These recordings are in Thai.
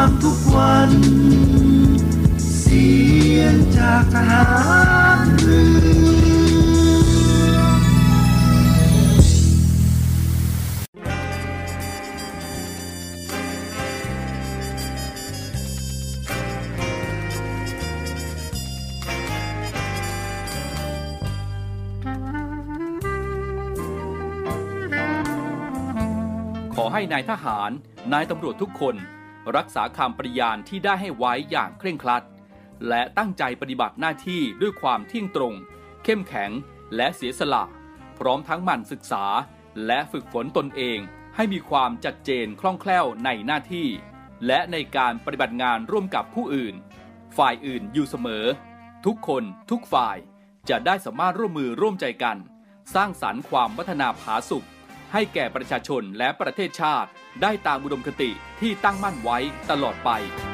ามทุกวันเสียงจากทหารเรือขอให้นายทหารนายตำรวจทุกคนรักษาคำปฏิญาณที่ได้ให้ไว้อย่างเคร่งครัดและตั้งใจปฏิบัติหน้าที่ด้วยความเที่ยงตรงเข้มแข็งและเสียสละพร้อมทั้งหมั่นศึกษาและฝึกฝนตนเองให้มีความชัดเจนคล่องแคล่วในหน้าที่และในการปฏิบัติงานร่วมกับผู้อื่นฝ่ายอื่นอยู่เสมอทุกคนทุกฝ่ายจะได้สามารถร่วมมือร่วมใจกันสร้างสรรค์ความพัฒนาผาสุกให้แก่ประชาชนและประเทศชาติได้ตามอุดมคติที่ตั้งมั่นไว้ตลอดไป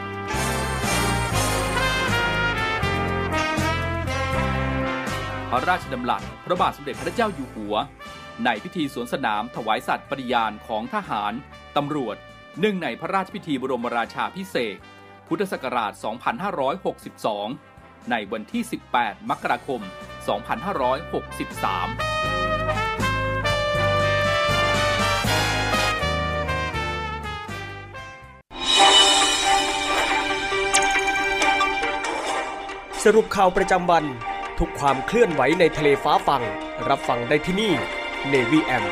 พระราชดำรัสพระบาทสมเด็จพระเจ้าอยู่หัวในพิธีสวนสนามถวายสัตย์ปฏิญาณของทหารตำรวจเนื่องในพระราชพิธีบรมราชาภิเษกพุทธศักราช 2562 ในวันที่ 18 มกราคม 2563 สรุปข่าวประจำวันทุกความเคลื่อนไหวในทะเลฟ้าฟังรับฟังได้ที่นี่ Navy AM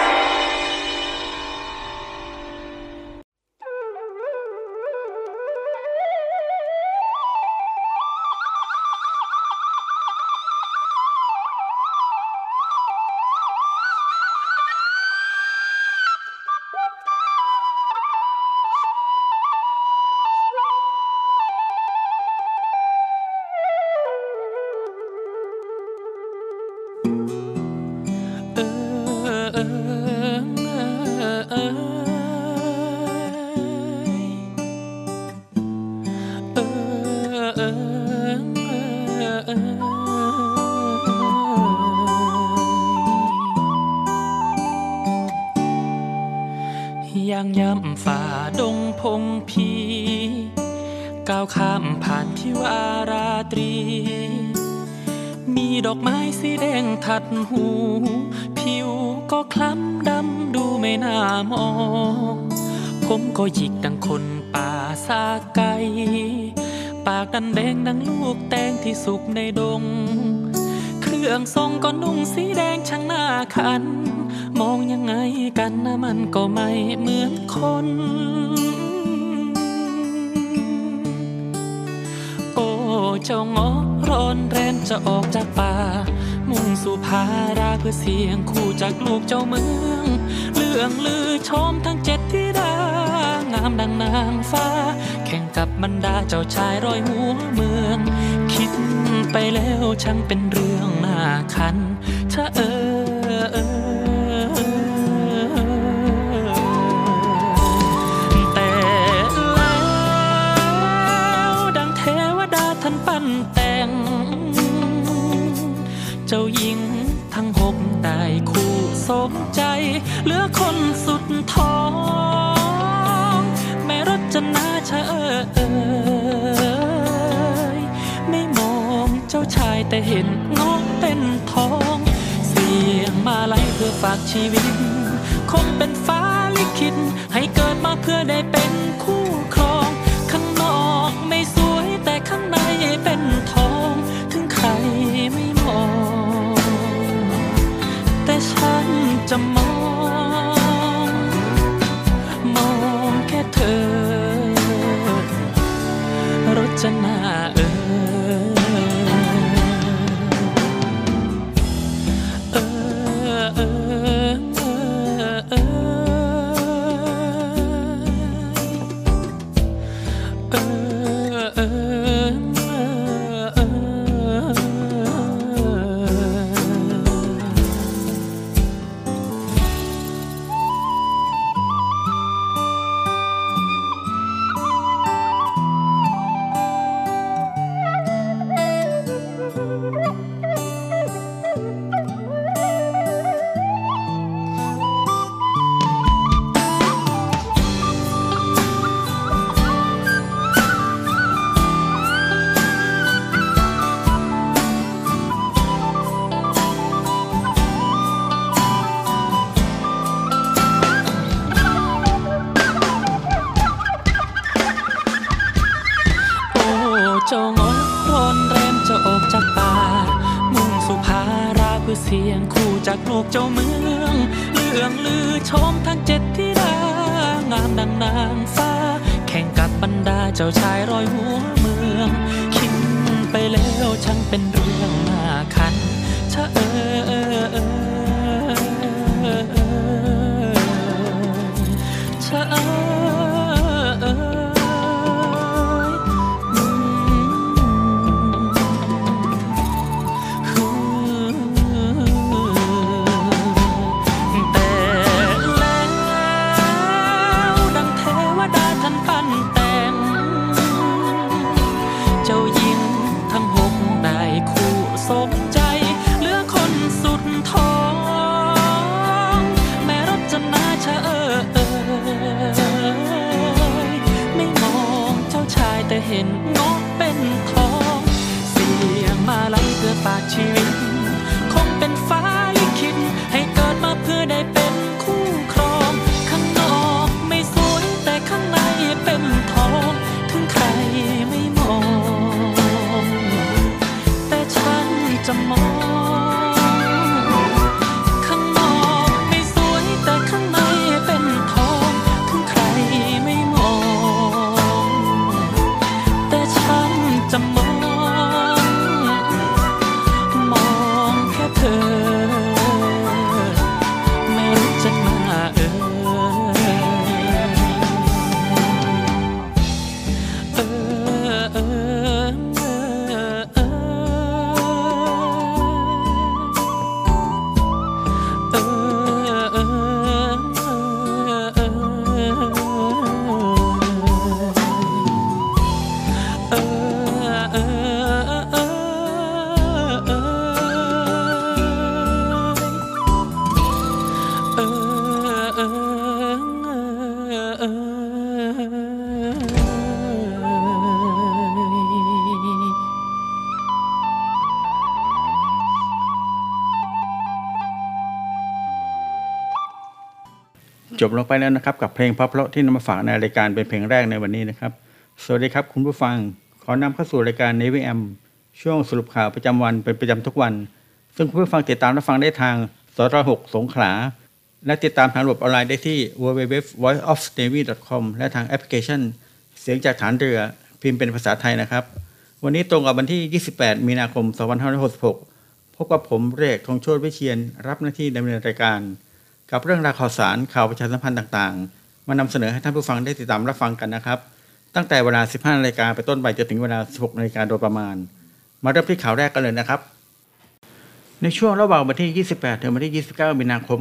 ย่างย่ำฝ่าดงพงพีก้าวข้ามผ่านทิวาราตรีมีดอกไม้สีแดงทัดหูผิวก็คล้ำดำดูไม่น่ามองผมก็หยิกดังคนป่าซาไก่ปากดันแดงดังลูกแตงที่สุกในดงเครื่องทรงก็นุ่งสีแดงช่างหน้าคันมองยังไงกันนะมันก็ไม่เหมือนคนโอ้เจ้าเงาะร้อนแรงจะออกจากป่ามุ่งสู่ภาราเพื่อเสียงคู่จากลูกเจ้าเมืองเรื่องลือชมทั้งเจ็ดธิดางามดังนางฟ้าแข่งกับบรรดาเจ้าชายร้อยหัวเมืองคิดไปแล้วช่างเป็นเรื่องน่าคันชะแต่แล้วดังเทวดาท่านปั้นแต่งเจ้าหญิงทั้งหกได้คู่สมใจเหลือคนสุดท้องแม่รจนาชะไม่มองเจ้าชายแต่เห็นงอกเป็นทองเสียงมาลัยเพื่อฝากชีวิตคงเป็นฟ้าลิขิตให้เกิดมาเพื่อได้เป็นคู่ครองข้างนอกไม่สวยแต่ข้างในเป็นทองถึงใครไม่มองแต่ฉันจะมองแค่เธอรจนาเจ้างอนรอนแรมเจ้าออกจากป่ามุ่งสุภาราเพื่อเสียงคู่จากลูกเจ้าเมืองเรื่องลือชมทั้ง7ธิดางามดังนางฟ้าแข่งกับบรรดาเจ้าชายร้อยหัวเมืองคิดไปแล้วช่างเป็นเรื่องน่าคันชะชะเห็นนกเป็นทองเสียงมาลัยเพื่อฝากชีวิตคงเป็นฟ้าลิขิตให้เกิดมาเพื่อได้เป็นคู่ครองข้างนอกไม่สวยแต่ข้างในเป็นทองถึงใครไม่มองแต่ฉันจะมองข้างนอกไม่สวยแต่ข้างในเป็นทองถึงใครไม่มองจะมองแค่เธอไม่รู้จะมาจบลงไปแล้วนะครับกับเพลงเพราะๆที่นำมาฝากในรายการเป็นเพลงแรกในวันนี้นะครับสวัสดีครับคุณผู้ฟังขอนำเข้าสู่รายการ Navy AM ช่วงสรุปข่าวประจำวันเป็นประจำทุกวันซึ่งคุณผู้ฟังติดตามรับฟังได้ทางสท6สงขลาและติดตามทางระบบออนไลน์ได้ที่ www.voiceofnavy.com และทางแอปพลิเคชันเสียงจากฐานเรือพิมพ์เป็นภาษาไทยนะครับวันนี้ตรงกับวันที่28มีนาคม2566พบกับผมเรกธงโชติวิเชียรรับหน้าที่ดำเนินรายการกับเรื่องราวข่าวสารข่าวประชาสัมพันธ์ต่างๆมานำเสนอให้ท่านผู้ฟังได้ติดตามรับฟังกันนะครับตั้งแต่เวลา 15:00 นไปต้นไปจนถึงเวลา 16:00 นโดยประมาณมาเริ่มที่ข่าวแรกกันเลยนะครับในช่วงระหว่างวันที่28ถึงวันที่29มีนาคม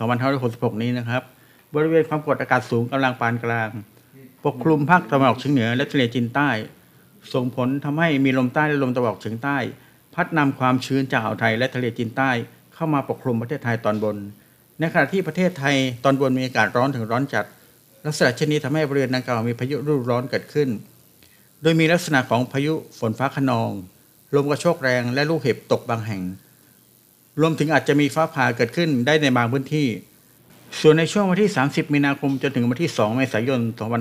2566นี้นะครับบริเวณความกดอากาศสูงกำลังปานกลางปกคลุมภาคตะวันออกเฉียงเหนือและทะเลจีนใต้ส่งผลทำให้มีลมใต้และลมตะวันออกเฉียงใต้พัดนำความชื้นจากอ่าวไทยและทะเลจีนใต้เข้ามาปกคลุมประเทศไทยตอนบนในขณะที่ประเทศไทยตอนบนมีอากาศร้อนถึงร้อนจัดลักษณะเช่นนี้ทำให้บริเวณดังกล่าวมีพายุฤดูร้อนเกิดขึ้นโดยมีลักษณะของพายุฝนฟ้าคะนองลมกระโชกแรงและลูกเห็บตกบางแห่งรวมถึงอาจจะมีฟ้าผ่าเกิดขึ้นได้ในบางพื้นที่ส่วนในช่วงวันที่30มีนาคมจนถึงวันที่2เมษายน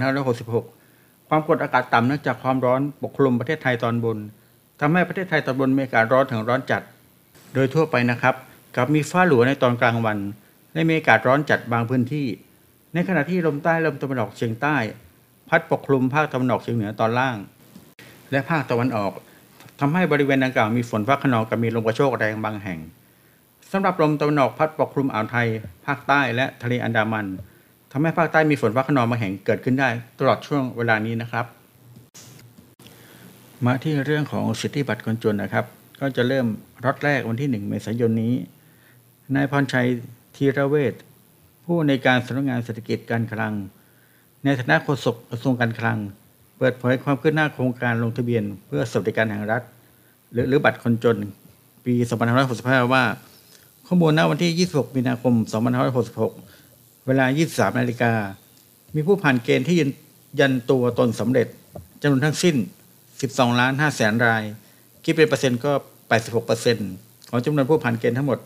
2566ความกดอากาศต่ำเนื่องจากความร้อนปกคลุมประเทศไทยตอนบนทำให้ประเทศไทยตอนบนมีอากาศร้อนถึงร้อนจัดโดยทั่วไปนะครับกับมีฟ้าหลัวในตอนกลางวันและมีอากาศร้อนจัดบางพื้นที่ในขณะที่ลมใต้ลมตะวันออกเฉียงใต้พัดปกคลุมภาคตะวันออกเฉียงเหนือตอนล่างและภาคตะวันออกทำให้บริเวณดังกล่าวมีฝนฟ้าคะนองกับมีลมกระโชกแรงบางแห่งสำหรับลมตะวันออกพัดปกคลุมอ่าวไทยภาคใต้และทะเลอันดามันทำให้ภาคใต้มีฝนฟ้าคะนองบางแห่งเกิดขึ้นได้ตลอดช่วงเวลานี้นะครับมาที่เรื่องของสิทธิบัตรคนจนนะครับก็จะเริ่มล็อตแรกวันที่1เมษายนนี้นายพรชัยธีรเวชผู้ในการสำนักงานเศรษฐกิจการคลังในฐานะโฆษกกระทรวงการคลังเปิดเผยความคืบหน้าโครงการลงทะเบียนเพื่อสวัสดิการแห่งรัฐหรือบัตรคนจนปี2565ว่าข้อมูลณวันที่26มีนาคม2566เวลา 23:00 นมีผู้ผ่านเกณฑ์ที่ยืนยันตัวตนสำเร็จจำนวนทั้งสิ้น 12,500,000 รายคิดเป็นเปอร์เซ็นต์ก็ 86% ของจำนวนผู้ผ่านเกณฑ์ทั้งหมด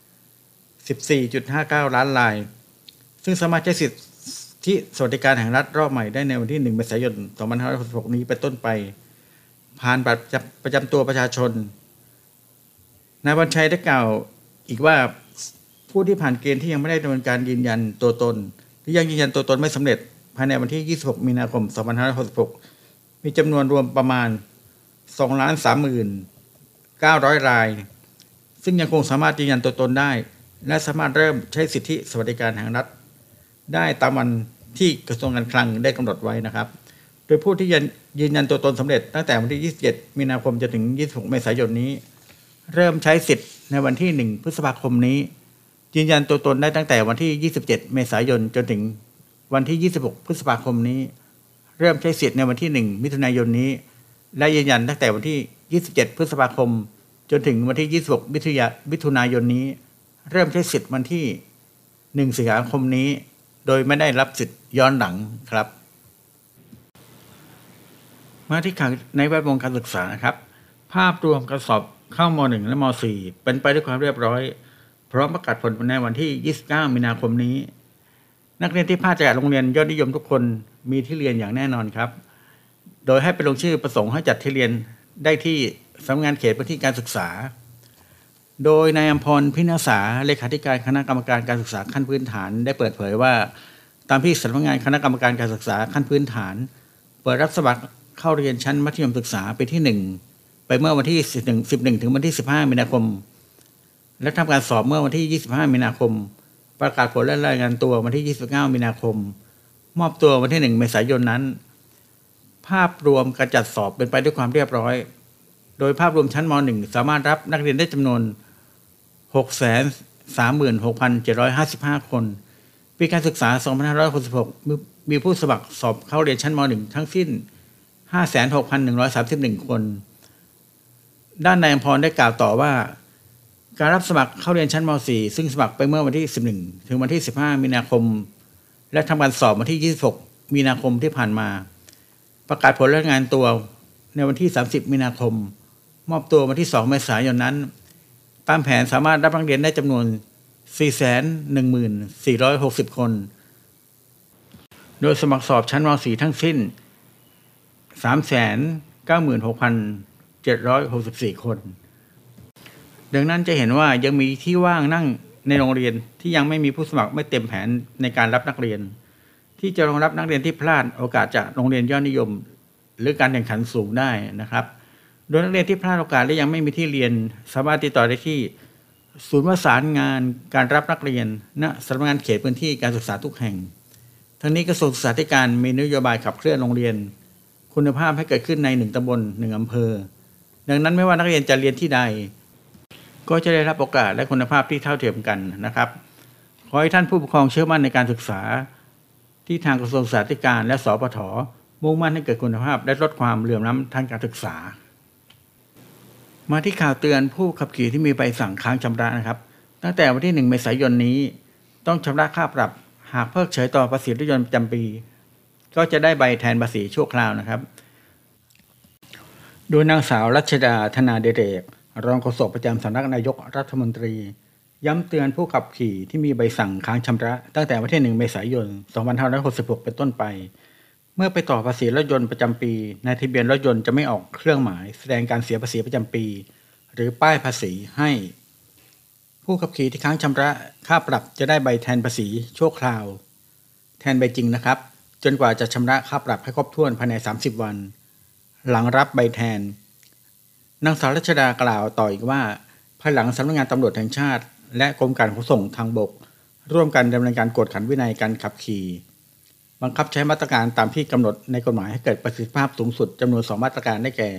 14.59 ล้านรายซึ่งสามารถใช้สิทธิสวัสดิการแห่งรัฐรอบใหม่ได้ในวันที่1เมษายน2566นี้เป็นต้นไปผ่านบัตรประจำตัวประชาชนนายวันชัยได้กล่าวอีกว่าผู้ที่ผ่านเกณฑ์ที่ยังไม่ได้ดำเนินการยืนยันตัวตนหรือยังยืนยันตัวตนไม่สำเร็จภายในวันที่26มีนาคม2566มีจำนวนรวมประมาณ 2,30,900 รายซึ่งยังคงสามารถยืนยันตัวตนได้และสามารถเริ่มใช้สิทธิสวัสดิการแห่งรัฐได้ตามวันที่กระทรวงการคลังได้กำหนดไว้นะครับโดยผู้ที่ยืนยันตัวตนสำเร็จตั้งแต่วันที่27มีนาคมจนถึง26เมษายนนี้เริ่มใช้สิทธิ์ในวันที่1พฤษภาคมนี้ยืนยันตัวตนได้ตั้งแต่วันที่27เมษายนจนถึงวันที่26พฤษภาคมนี้เริ่มใช้สิทธิ์ในวันที่1มิถุนายนนี้และยืนยันตั้งแต่วันที่27พฤษภาคมจนถึงวันที่26มิถุนายนนี้เริ่มใช้สิทธิ์วันที่1สิงหาคมนี้โดยไม่ได้รับสิทธิ์ย้อนหลังครับมาที่ข่าวในแวดวงการศึกษานะครับภาพรวมการสอบเข้าม.1 และม.4 เป็นไปด้วยความเรียบร้อยพร้อมประกาศผลในวันที่29มีนาคมนี้นักเรียนที่พลาดจากโรงเรียนยอดนิยมทุกคนมีที่เรียนอย่างแน่นอนครับโดยให้ไปลงชื่อประสงค์ให้จัดที่เรียนได้ที่สำนักงานเขตพื้นที่การศึกษาโดยนายอัมพร พินาศาเลขาธิการคณะกรรมการการศึกษาขั้นพื้นฐานได้เปิดเผยว่าตามที่สำนักงานคณะกรรมการการศึกษาขั้นพื้นฐานเปิดรับสมัครเข้าเรียนชั้นมัธยมศึกษาปีที่1ไปเมื่อวันที่11ถึงวันที่15มีนาคมและทำการสอบเมื่อวันที่25มีนาคมประกาศผลและรายงานตัววันที่29มีนาคมมอบตัววันที่1เมษายนนั้นภาพรวมการจัดสอบเป็นไปด้วยความเรียบร้อยโดยภาพรวมชั้นม.1 สามารถรับนักเรียนได้จำนวน 636,755 คนปีการศึกษา2566มีผู้สมัครสอบเข้าเรียนชั้นม.1 ทั้งสิ้น 56,131 คนด้านนายอัมพรได้กล่าวต่อว่าการรับสมัครเข้าเรียนชั้นม.4 ซึ่งสมัครไปเมื่อวันที่11ถึงวันที่15มีนาคมและทำการสอบวันที่26มีนาคมที่ผ่านมาประกาศผลรายงานตัวในวันที่30มีนาคมมอบตัววันที่2เมษายนนั้นตามแผนสามารถรับนักเรียนได้จำนวน 414,460 คนโดยสมัครสอบชั้นม.4 ทั้งสิ้น 396,764 คนดังนั้นจะเห็นว่ายังมีที่ว่างนั่งในโรงเรียนที่ยังไม่มีผู้สมัครไม่เต็มแผนในการรับนักเรียนที่จะรองรับนักเรียนที่พลาดโอกาสจากโรงเรียนยอดนิยมหรือการแข่งขันสูงได้นะครับโดยนักเรียนที่พลาดโอกาสและยังไม่มีที่เรียนสามารถติดต่อได้ที่ศูนย์ประสานงานการรับนักเรียนณสำนักงานเขตพื้นที่การศึกษาทุกแห่งทั้งนี้กระทรวงศึกษาธิการมีนโยบายขับเคลื่อนโรงเรียนคุณภาพให้เกิดขึ้นใน1ตำบล1อำเภอดังนั้นไม่ว่านักเรียนจะเรียนที่ใดก็จะได้รับโอกาสและคุณภาพที่เท่าเทียมกันนะครับขอให้ท่านผู้ปกครองเชื่อมั่นในการศึกษาที่ทางกระทรวงศึกษาธิการและสปท.มุ่งมั่นให้เกิดคุณภาพและลดความเหลื่อมล้ำทางการศึกษามาที่ข่าวเตือนผู้ขับขี่ที่มีใบสั่งค้างชำระนะครับตั้งแต่วันที่1เมษายนนี้ต้องชำระค่าปรับหากเพิกเฉยต่อภาษีรถยนต์ประจำปีก็จะได้ใบแทนภาษีชั่วคราวนะครับโดยนางสาวรัชดาธนาเดเรกรองโฆษกประจำสำนักนายกรัฐมนตรีย้ำเตือนผู้ขับขี่ที่มีใบสั่งค้างชำระตั้งแต่วันที่1เมษายน2566เป็นต้นไปเมื่อไปต่อภาษีรถยนต์ประจำปีในทะเบียนรถยนต์จะไม่ออกเครื่องหมายแสดงการเสียภาษีประจำปีหรือป้ายภาษีให้ผู้ขับขี่ที่ค้างชำระค่าปรับจะได้ใบแทนภาษีชั่วคราวแทนใบจริงนะครับจนกว่าจะชำระค่าปรับให้ครบถ้วนภายใน30วันหลังรับใบแทนนางสาวรัชดากล่าวต่ออีกว่าภายหลังสำนักงานตำรวจแห่งชาติและกรมการขนส่งทางบกร่วมกันดำเนินการกวดขันวินัยการขับขี่บังคับใช้มาตรการตามที่กำหนดในกฎหมายให้เกิดประสิทธิภาพสูงสุดจำนวน2มาตรการได้แก่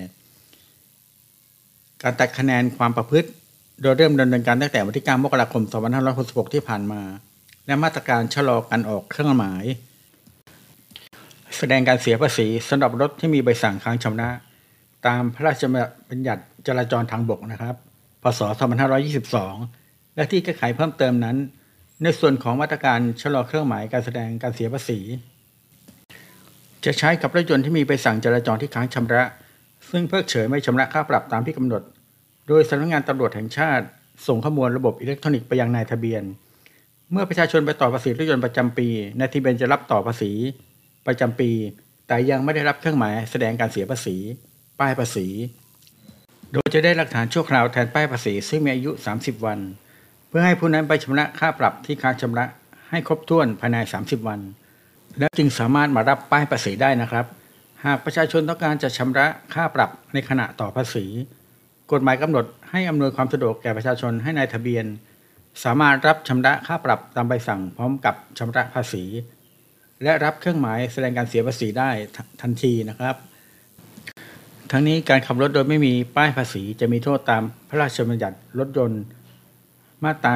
การตัดคะแนนความประพฤติโดยเริ่มดำเนินการตั้งแต่วันที่9มกราคม2566ที่ผ่านมาและมาตรการชะลอการออกเครื่องหมายแสดงการเสียภาษีสำหรับรถที่มีใบสั่งค้างชำระตามพระราชบัญญัติจราจรทางบกนะครับพ.ศ. 2522และที่แก้ไขเพิ่มเติมนั้นในส่วนของมาตรการชะลอเครื่องหมายการแสดงการเสียภาษีจะใช้กับรถยนต์ที่มีใบสั่งจราจรที่ค้างชำระซึ่งเพิกเฉยไม่ชำระค่าปรับตามที่กำหนดโดยสำนักงานตำรวจแห่งชาติส่งข้อมูลระบบอิเล็กทรอนิกส์ไปยังนายทะเบียนเมื่อประชาชนไปต่อภาษีรถยนต์ประจำปีนายทะเบียนจะรับต่อภาษีประจำปีแต่ยังไม่ได้รับเครื่องหมายแสดงการเสียภาษีป้ายภาษีโดยจะได้หลักฐานชั่วคราวแทนป้ายภาษีซึ่งมีอายุ30วันเพื่อให้ผู้นั้นไปชำระค่าปรับที่ค้างชำระให้ครบถ้วนภายใน30วันแล้วจึงสามารถมารับป้ายภาษีได้นะครับหากประชาชนต้องการจะชำระค่าปรับในขณะต่อภาษีกฎหมายกำหนดให้อำนวยความสะดวกแก่ประชาชนให้นายทะเบียนสามารถรับชำระค่าปรับตามใบสั่งพร้อมกับชำระภาษีและรับเครื่องหมายแสดงการเสียภาษีได้ทันทีนะครับทั้งนี้การขับรถโดยไม่มีป้ายภาษีจะมีโทษตามพระราชบัญญัติรถยนต์มาตรา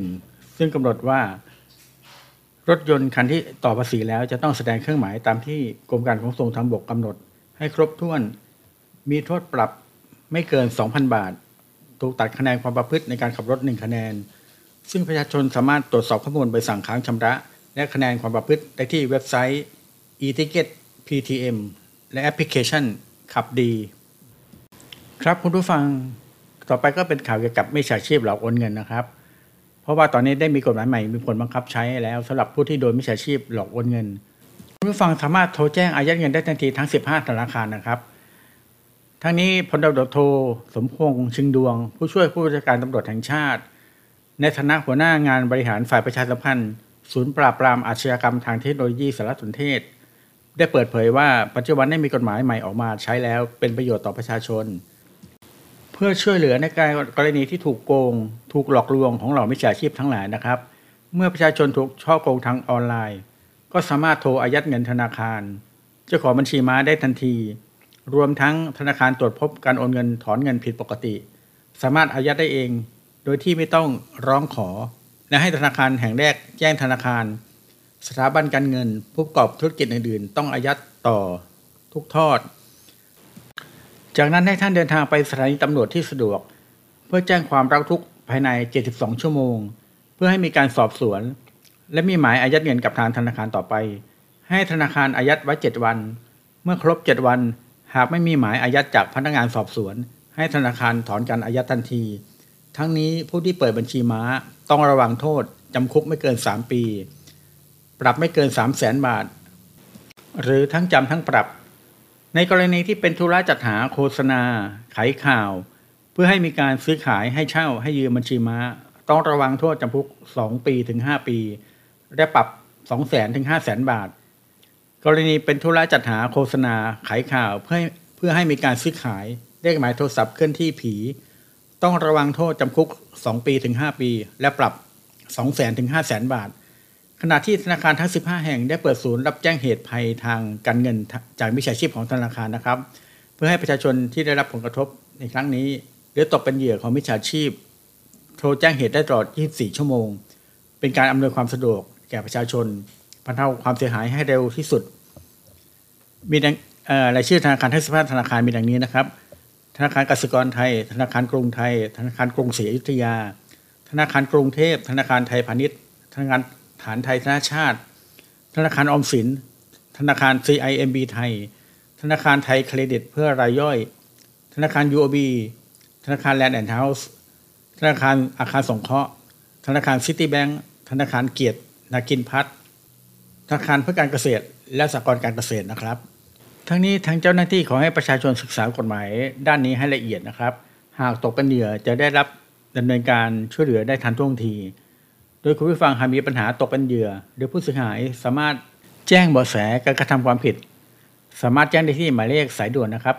11ซึ่งกำหนดว่ารถยนต์คันที่ต่อภาษีแล้วจะต้องแสดงเครื่องหมายตามที่กรมการขนส่งทางบกกำหนดให้ครบถ้วนมีโทษปรับไม่เกิน 2,000 บาทถูกตัดคะแนนความประพฤติในการขับรถ1คะแนนซึ่งประชาชนสามารถตรวจสอบข้อมูลใบสั่งค้างชำระและคะแนนความประพฤติได้ที่เว็บไซต์ e-ticket PTM และแอปพลิเคชันขับดีครับคุณผู้ฟังต่อไปก็เป็นข่าวเกี่ยวกับมิจฉาชีพหลอกโอนเงินนะครับเพราะว่าตอนนี้ได้มีกฎหมายใหม่มีผลบังคับใช้แล้วสำหรับผู้ที่โดนมิจฉาชีพหลอกโอนเงินคุณผู้ฟังสามารถโทรแจ้งอายัดเงินได้ทันทีทั้ง15ธนาคารนะครับทั้งนี้พลตำรวจโทสมพงษ์ชิงดวงผู้ช่วยผู้บัญชาการตำรวจแห่งชาติในฐานะหัวหน้างานบริหารฝ่ายประชาสัมพันธ์ศูนย์ปราบปรามอาชญากรรมทางเทคโนโลยีสารสนเทศได้เปิดเผยว่าปัจจุบันได้มีกฎหมายใหม่ออกมาใช้แล้วเป็นประโยชน์ต่อประชาชนเพื่อช่วยเหลือในการกรณีที่ถูกโกงถูกหลอกลวงของเหล่ามิจฉาชีพทั้งหลายนะครับเมื่อประชาชนถูกฉ้อโกงทางออนไลน์ก็สามารถโทรอายัดเงินธนาคารเจ้าของบัญชีม้าได้ทันทีรวมทั้งธนาคารตรวจพบการโอนเงินถอนเงินผิดปกติสามารถอายัดได้เองโดยที่ไม่ต้องร้องขอและให้ธนาคารแห่งแรกแจ้งธนาคารสถาบันการเงินผู้ประกอบธุรกิจอื่นๆต้องอายัดต่อทุกทอดจากนั้นให้ท่านเดินทางไปสถานีตำรวจที่สะดวกเพื่อแจ้งความร้องทุกข์ภายใน72ชั่วโมงเพื่อให้มีการสอบสวนและมีหมายอายัดเงินกับทางธนาคารต่อไปให้ธนาคารอายัดไว้7วันเมื่อครบ7วันหากไม่มีหมายอายัดจากพนักงานสอบสวนให้ธนาคารถอนการอายัดทันทีทั้งนี้ผู้ที่เปิดบัญชีม้าต้องระวังโทษจำคุกไม่เกิน3ปีปรับไม่เกิน 300,000 บาทหรือทั้งจำทั้งปรับในกรณีที่เป็นธุระจัดหาโฆษณาขายข่าวเพื่อให้มีการซื้อขายให้เช่าให้ยืมบัญชีม้าต้องระวังโทษจำคุก2ปีถึง5ปีและปรับ 200,000 ถึง 500,000 บาทกรณีเป็นธุระจัดหาโฆษณาขายข่าวเพื่อให้มีการซื้อขายเลขหมายโทรศัพท์เคลื่อนที่ผีต้องระวังโทษจำคุก2ปีถึง5ปีและปรับ 200,000 ถึง 500,000 บาทขณะที่ธนาคารทั้ง15แห่งได้เปิดศูนย์รับแจ้งเหตุภัยทางการเงินจากมิจฉาชีพของธนาคารนะครับเพื่อให้ประชาชนที่ได้รับผลกระทบในครั้งนี้หรือตกเป็นเหยื่อของมิจฉาชีพโทรแจ้งเหตุได้ตลอด24ชั่วโมงเป็นการอำนวยความสะดวกแก่ประชาชนบรรเทาความเสียหายให้เร็วที่สุดมีรายชื่อธนาคารทั้ง15ธนาคารมีดังนี้นะครับธนาคารกสิกรไทยธนาคารกรุงไทยธนาคารกรุงศรีอยุธยาธนาคารกรุงเทพธนาคารไทยพาณิชย์ธนาคารฐานไทยธนาชาติธนาคารออมสินธนาคาร CIMB ไทยธนาคารไทยเครดิตเพื่อรายย่อยธนาคาร UOB ธนาคาร Land and House ธนาคารอาคารสงเคราะห์ธนาคาร Citibank ธนาคารเกียรตินาคินพัฒน์ธนาคารเพื่อการเกษตรและสหกรณ์การเกษตรนะครับทั้งนี้ทางเจ้าหน้าที่ขอให้ประชาชนศึกษากฎหมายด้านนี้ให้ละเอียดนะครับหากตกเป็นเหยื่อจะได้รับดำเนินการช่วยเหลือได้ทันท่วงทีโดยคุณผู้ฟังหากมีปัญหาตกเป็นเหยื่อหรือผู้เสียหายสามารถแจ้งเบาะแสการกระทำความผิดสามารถแจ้งได้ที่หมายเลขสายด่วนนะครับ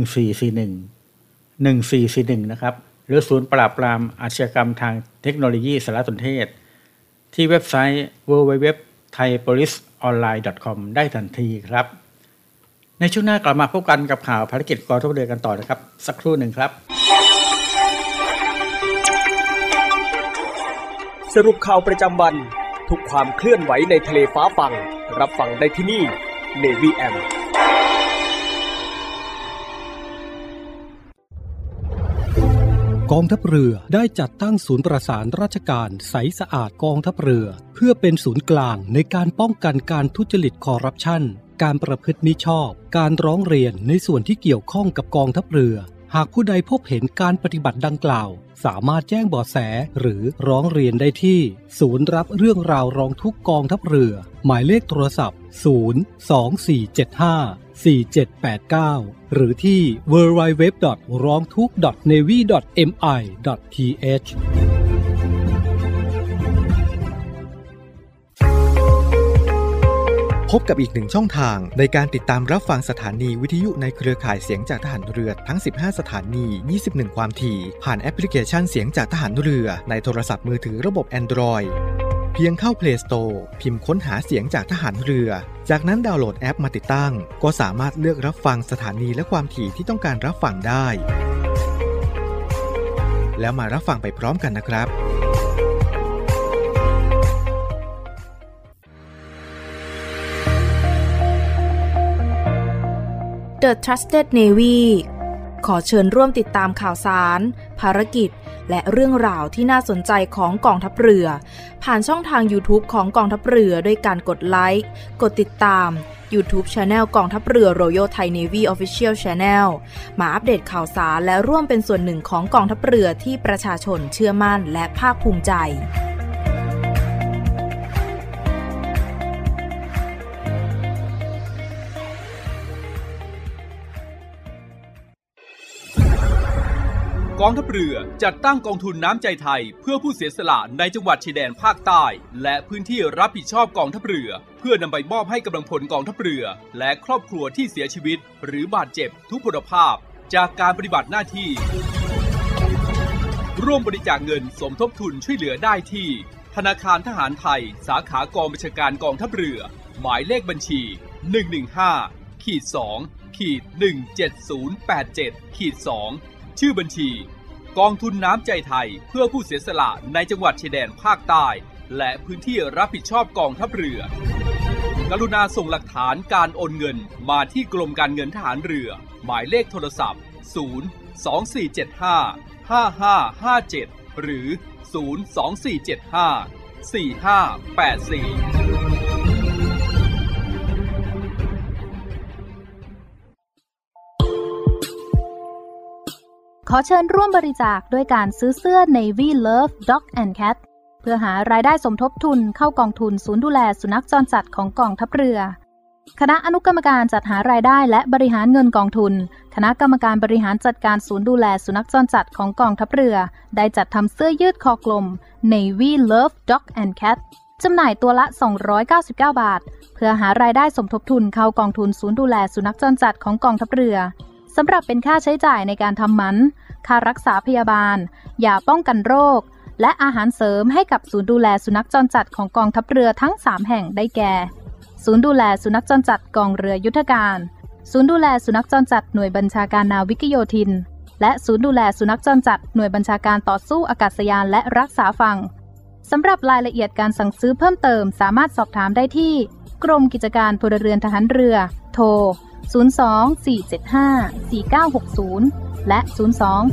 1441นะครับหรือศูนย์ปราบปรามอาชญากรรมทางเทคโนโลยีสารสนเทศที่เว็บไซต์ www.thaipoliceonline.com ได้ทันทีครับในช่วงหน้ากลับมาพบกันกับข่าวภารกิจกองทัพเรือกันต่อนะครับสักครู่หนึ่งครับสรุปข่าวประจำวันทุกความเคลื่อนไหวในทะเลฟ้าฟังรับฟังได้ที่นี่ Navy AM กองทัพเรือได้จัดตั้งศูนย์ประสานราชการใสสะอาดกองทัพเรือเพื่อเป็นศูนย์กลางในการป้องกันการทุจริตคอร์รัปชันการประพฤติมิชอบการร้องเรียนในส่วนที่เกี่ยวข้องกับกองทัพเรือหากผู้ใดพบเห็นการปฏิบัติดังกล่าวสามารถแจ้งเบาะแสหรือร้องเรียนได้ที่ศูนย์รับเรื่องราวร้องทุกข์กองทัพเรือหมายเลขโทรศัพท์024754789หรือที่ www.rongthuk.navy.mi.th พบกับอีกหนึ่งช่องทางในการติดตามรับฟังสถานีวิทยุในเครือข่ายเสียงจากทหารเรือทั้ง15สถานี 21 ความถี่ผ่านแอปพลิเคชันเสียงจากทหารเรือในโทรศัพท์มือถือระบบ Android เพียงเข้า Play Store พิมพ์ค้นหาเสียงจากทหารเรือจากนั้นดาวน์โหลดแอปมาติดตั้งก็สามารถเลือกรับฟังสถานีและความถี่ที่ต้องการรับฟังได้แล้วมารับฟังไปพร้อมกันนะครับ The Trusted Navy ขอเชิญร่วมติดตามข่าวสารภารกิจและเรื่องราวที่น่าสนใจของกองทัพเรือผ่านช่องทาง YouTube ของกองทัพเรือด้วยการกดไลค์กดติดตาม YouTube Channel กองทัพเรือ Royal Thai Navy Official Channel มาอัปเดตข่าวสารและร่วมเป็นส่วนหนึ่งของกองทัพเรือที่ประชาชนเชื่อมั่นและภาคภูมิใจกองทัพเรือจัดตั้งกองทุนน้ำใจไทยเพื่อผู้เสียสละในจังหวัดชายแดนภาคใต้และพื้นที่รับผิดชอบกองทัพเรือเพื่อนำไปมอบให้กำลังพลกองทัพเรือและครอบครัวที่เสียชีวิตหรือบาดเจ็บทุกพลภาพจากการปฏิบัติหน้าที่ร่วมบริจาคเงินสมทบทุนช่วยเหลือได้ที่ธนาคารทหารไทยสาขากองบัญชาการกองทัพเรือหมายเลขบัญชี 115-2-17087-2ชื่อบัญชีกองทุนน้ำใจไทยเพื่อผู้เสียสละในจังหวัดชายแดนภาคใต้และพื้นที่รับผิดชอบกองทัพเรือกรุณาส่งหลักฐานการโอนเงินมาที่กรมการเงินทหารเรือหมายเลขโทรศัพท์024755557หรือ024754584 ขอเชิญร่วมบริจาคด้วยการซื้อเสื้อ Navy Love Dog and Cat เพื่อหารายได้สมทบทุนเข้ากองทุนศูนย์ดูแลสุนัขจรจัดของกองทัพเรือคณะอนุกรรมการจัดหารายได้และบริหารเงินกองทุนคณะกรรมการบริหารจัดการศูนย์ดูแลสุนัขจรจัดของกองทัพเรือได้จัดทำเสื้อยืดคอกลม Navy Love Dog and Cat จำหน่ายตัวละ299 บาทเพื่อหารายได้สมทบทุนเข้ากองทุนศูนย์ดูแลสุนัขจรจัดของกองทัพเรือสำหรับเป็นค่าใช้จ่ายในการทำหมันค่ารักษาพยาบาลยาป้องกันโรคและอาหารเสริมให้กับศูนย์ดูแลสุนัขจรจัดของกองทัพเรือทั้ง3แห่งได้แก่ศูนย์ดูแลสุนัขจรจัดกองเรือยุทธการศูนย์ดูแลสุนัขจรจัดหน่วยบัญชาการนาวิกโยธินและศูนย์ดูแลสุนัขจรจัดหน่วยบัญชาการต่อสู้อากาศยานและรักษาฝั่งสำหรับรายละเอียดการสั่งซื้อเพิ่มเติมสามารถสอบถามได้ที่กรมกิจการพลเรือนทหารเรือโทร024754960และ024753081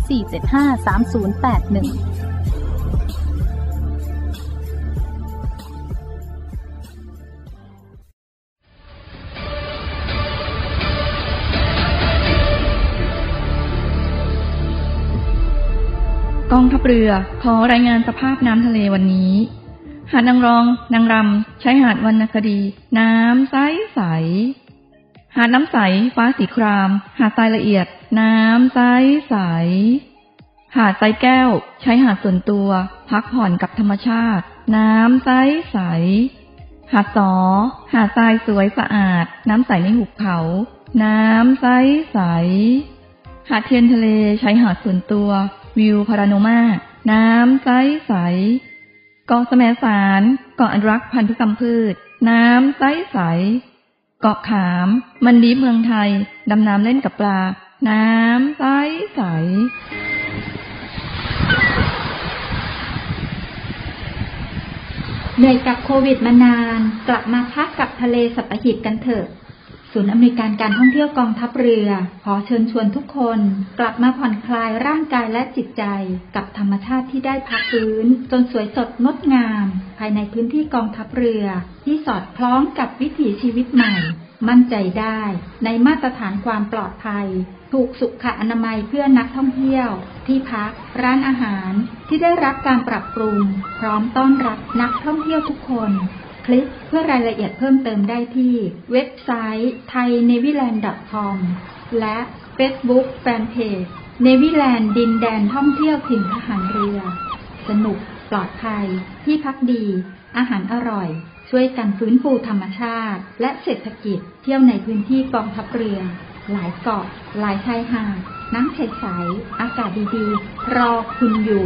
กองทัพเรือขอรายงานสภาพน้ำทะเลวันนี้หาดนางรองนางรำชายหาดวรรณคดีน้ำใสใสหาดน้ำใสฟ้าสีครามหาดทรายละเอียดน้ำใสใสหาดทรายแก้วใช้หาดส่วนตัวพักผ่อนกับธรรมชาติน้ำใสใสหาดสอหาดทรายสวยสะอาดน้ำใสในหุบเขาน้ำใสใสหาดเทียนทะเลใช้หาดส่วนตัววิวพาราโนมาน้ำใสใสเกาะแสมสารเกาะอนุรักษ์พันธุกรรมพืชน้ำใสใสเกาะขามมันดีเมืองไทยดำน้ำเล่นกับปลาน้ำใสใสเหนื่อยกับโควิดมานานกลับมาพักกับทะเลสัตหีบกันเถอะศูนย์อำนวยการการท่องเที่ยวกองทัพเรือขอเชิญชวนทุกคนกลับมาผ่อนคลายร่างกายและจิตใจกับธรรมชาติที่ได้พักฟื้นจนสวยสดงดงามภายในพื้นที่กองทัพเรือที่สอดคล้องกับวิถีชีวิตใหม่มั่นใจได้ในมาตรฐานความปลอดภัยถูกสุขอนามัยเพื่อนักท่องเที่ยวที่พักร้านอาหารที่ได้รับการปรับปรุงพร้อมต้อนรับนักท่องเที่ยวทุกคนคลิกเพื่อรายละเอียดเพิ่มเติมได้ที่เว็บไซต์ thainewiland.com และ Facebook Fanpage เนวิแลนด์ดินแดนท่องเที่ยวถิ่นทหารเรือสนุกปลอดภัยที่พักดีอาหารอร่อยช่วยกันฟื้นฟูธรรมชาติและเศรษฐกิจเที่ยวในพื้นที่กองทัพเรือหลายเกาะหลายชายหาดน้ำใสๆอากาศดีๆรอคุณอยู่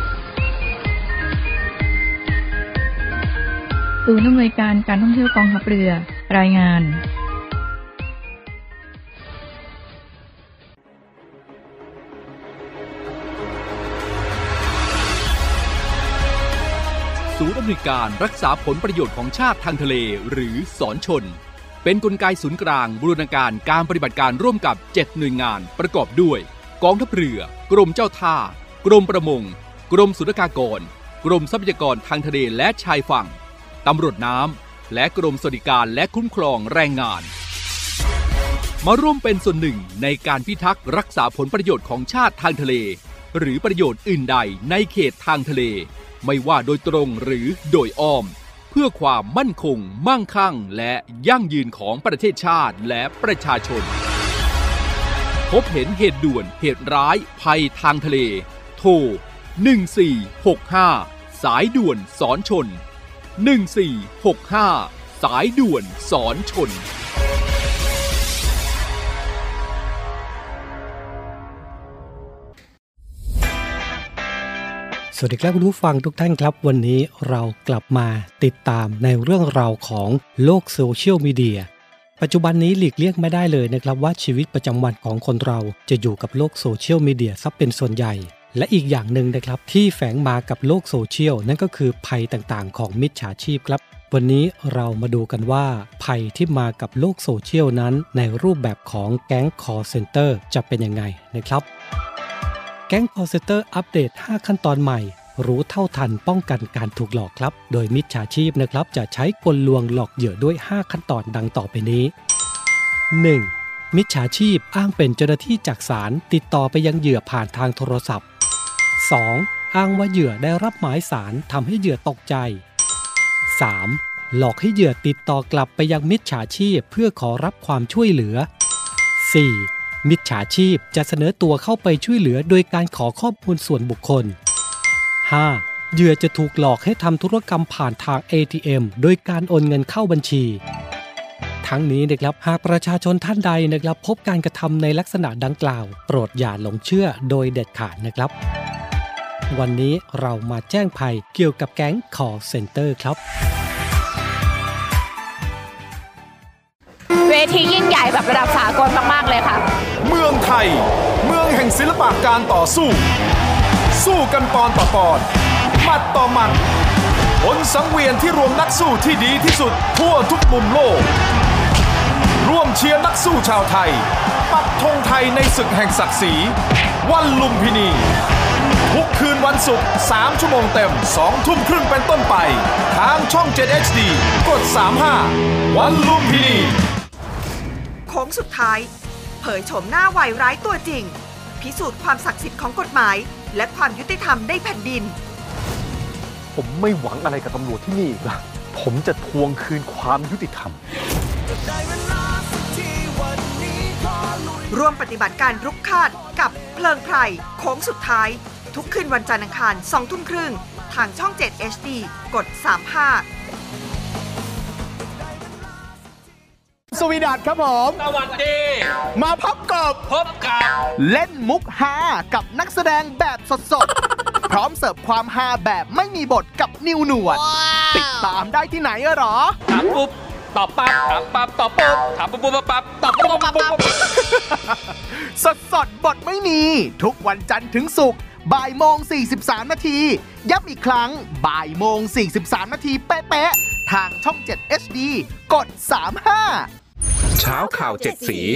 ศูนย์อำนวยการการท่องเที่ยวกองทัพเรือรายงานศูนย์อำนวยการรักษาผลประโยชน์ของชาติทางทะเลหรือศรชนเป็นกลไกศูนย์กลางบูรณาการการปฏิบัติการร่วมกับ7หน่วยงานประกอบด้วยกองทัพเรือกรมเจ้าท่ากรมประมงกรมศุลกากรกรมทรัพยากรทางทะเลและชายฝั่งตำรวจน้ำและกรมสวัสดิการและคุ้มครองแรงงานมาร่วมเป็นส่วนหนึ่งในการพิทักษ์รักษาผลประโยชน์ของชาติทางทะเลหรือประโยชน์อื่นใดในเขตทางทะเลไม่ว่าโดยตรงหรือโดยอ้อมเพื่อความมั่นคงมั่งคั่งและยั่งยืนของประเทศชาติและประชาชนพบเห็นเหตุด่วนเหตุร้ายภัยทางทะเลโทร1465สายด่วนสอนชน1465สายด่วนสอนชนสวัสดีครับคุณผู้ฟังทุกท่านครับวันนี้เรากลับมาติดตามในเรื่องราวของโลกโซเชียลมีเดียปัจจุบันนี้หลีกเลี่ยงไม่ได้เลยนะครับว่าชีวิตประจำวันของคนเราจะอยู่กับโลกโซเชียลมีเดียซะเป็นส่วนใหญ่และอีกอย่างหนึ่งนะครับที่แฝงมากับโลกโซเชียลนั่นก็คือภัยต่างๆของมิจฉาชีพครับวันนี้เรามาดูกันว่าภัยที่มากับโลกโซเชียลนั้นในรูปแบบของแก๊ง call center จะเป็นยังไงนะครับแก๊ง call center อัปเดต5ขั้นตอนใหม่รู้เท่าทันป้องกันการถูกหลอกครับโดยมิจฉาชีพนะครับจะใช้กลลวงหลอกเหยื่อด้วย5ขั้นตอนดังต่อไปนี้ 1. มิจฉาชีพอ้างเป็นเจ้าหน้าที่จากศาลติดต่อไปยังเหยื่อผ่านทางโทรศัพท์ 2. อ้างว่าเหยื่อได้รับหมายศาลทำให้เหยื่อตกใจ 3. หลอกให้เหยื่อติดต่อกลับไปยังมิจฉาชีพเพื่อขอรับความช่วยเหลือ 4. มิจฉาชีพจะเสนอตัวเข้าไปช่วยเหลือโดยการขอข้อมูลส่วนบุคคล 5. เหยื่อจะถูกหลอกให้ทำธุรกรรมผ่านทาง ATM โดยการโอนเงินเข้าบัญชีทั้งนี้นะครับหากประชาชนท่านใดนะครับพบการกระทำในลักษณะดังกล่าวโปรดอย่าหลงเชื่อโดยเด็ดขาดนะครับวันนี้เรามาแจ้งภัยเกี่ยวกับแก๊ง call center ครับเวทียิ่งใหญ่แบบระดับสากลมากๆเลยค่ะเมืองไทยเมืองแห่งศิลปะการต่อสู้สู้กันปอนต่อปอนหมัดต่อหมัดผลสังเวียนที่รวมนักสู้ที่ดีที่สุดทั่วทุกมุมโลกร่วมเชียร์นักสู้ชาวไทยปักธงไทยในศึกแห่งศักดิ์ศรีวันลุมพินีทุกคืนวันศุกร์3ชั่วโมงเต็ม 20:30 นเป็นต้นไปทางช่อง 7 HD กด 35 วันลุมพินีโค้งสุดท้ายเผยโฉมหน้าวายร้ายตัวจริงพิสูจน์ความศักดิ์สิทธิ์ของกฎหมายและความยุติธรรมในแผ่นดินผมไม่หวังอะไรกับตำรวจที่นี่อีกละผมจะทวงคืนความยุติธรรมร่วมปฏิบัติการรุกคาดกับเพลิงไพรโค้งสุดท้ายทุกคืนวันจันทร์อังคาร 20:30 นทางช่อง 7 HD กด 35 สวีดัสครับผมสวัสดีมาพบกับเล่นมุกฮากับนักแสดงแบบสดๆ พร้อมเสิร์ฟความฮาแบบไม่มีบทกับนิวหนวดติดตามได้ที่ไหนหรอถามปุ๊บตอบปั๊บถามปั๊บตอบปุ๊บถามปุ๊บปุ๊บปั๊บตอบปุ๊บปั๊บสดบทไม่มีทุกวันจันทร์ถึงศุกร์บ่ายโมง43นาทีย้ำอีกครั้งบ่ายโมง43นาทีเป๊ะๆทางช่อง 7 HD กด 35 เช้าข่าว7สี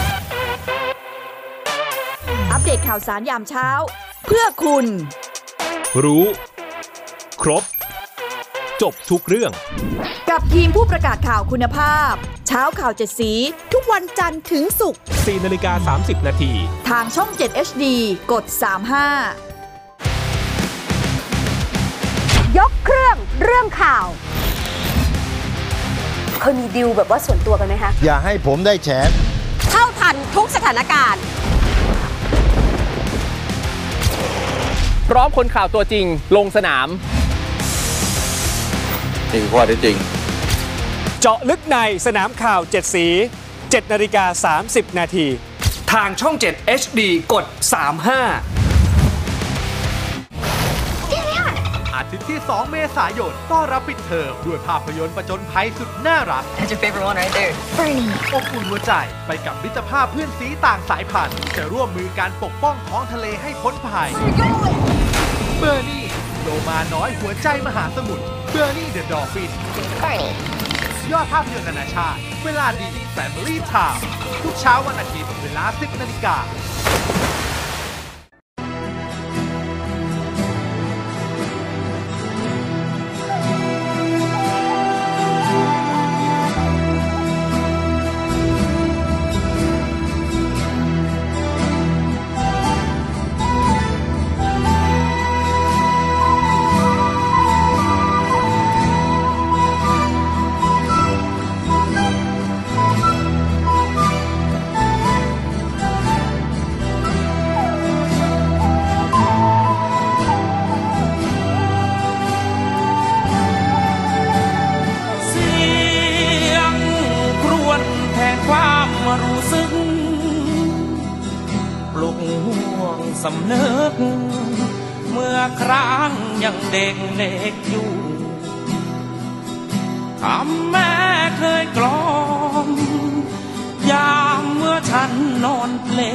อัปเดตข่าวสารยามเช้าเพื่อคุณรู้ครบจบทุกเรื่องกับทีมผู้ประกาศข่าวคุณภาพเฉช้าข่าว7สีทุกวันจันทร์ถึงศุกร์ 4:30 น. ทางช่อง 7 HD กด 35 ยกเครื่องเรื่องข่าวเคยมีดีลแบบว่าส่วนตัวกันไหมคะอย่าให้ผมได้แฉเท่าทันทุกสถานการณ์พร้อมคนข่าวตัวจริงลงสนามนี่คือข้อเท็จจริงเจาะลึกในสนามข่าว7สี7:30 น.ทางช่อง7 HD กด 35 อาทิตย์ที่ 2 เมษายนต้อนรับปิดเทอมด้วยภาพยนตร์ประจนภัยสุดน่ารัก That's your favorite one right there. Bernie. อบอุ่นหัวใจไปกับมิตรภาพเพื่อนสีต่างสายพันธุ์จะร่วมมือการปกป้องท้องทะเลให้พ้นภัยเบอร์นี่โลมาน้อยหัวใจมหาสมุทรเบอร์นี่เดอะดอลฟินยอดภาพยนตร์นานาชาติเวลาดี Family Time ทุกเช้าวันอาทิตย์เวลา 10:00 น. สำนึกเมื่อครั้งยังเด็กเล็กอยู่คำแม่เคยกลอมยามเมื่อฉันนอนเพล